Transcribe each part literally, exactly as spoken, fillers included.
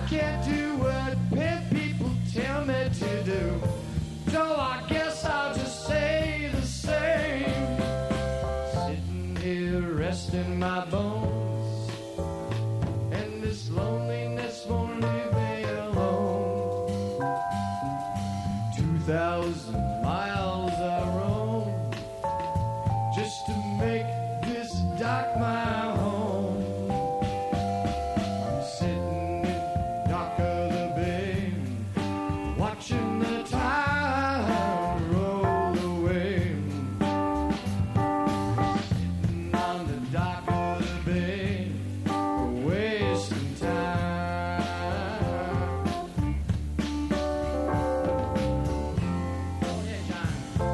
can't do what pimp people tell me to do. So I guess I'll just say the same. Sitting here resting my bones, and this loneliness won't leave me alone. Two thousand miles I roam just to make this dock my home. I'm sitting in dock of the bay, watching the tide roll away. Sitting on the dock of the bay, wasting time. Oh yeah, John.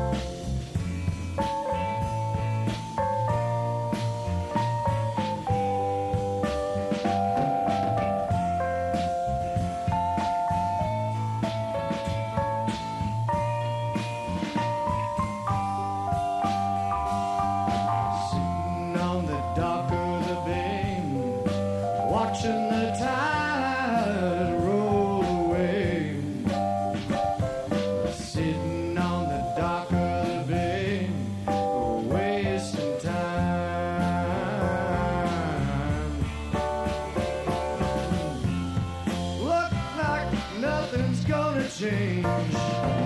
Sitting on the dock of the bay, watching the tide roll away. Sitting on the dock of the bay, wasting time. Look like nothing's gonna change.